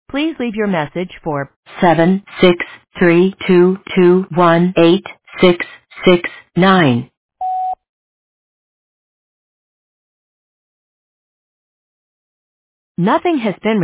Please leave your message for 76322186669. Nothing has been